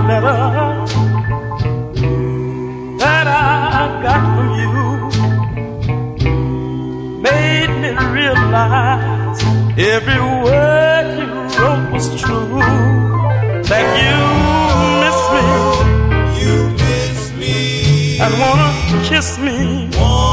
letter that I got from you made me realize every word you wrote was true. That you miss me, and wanna kiss me.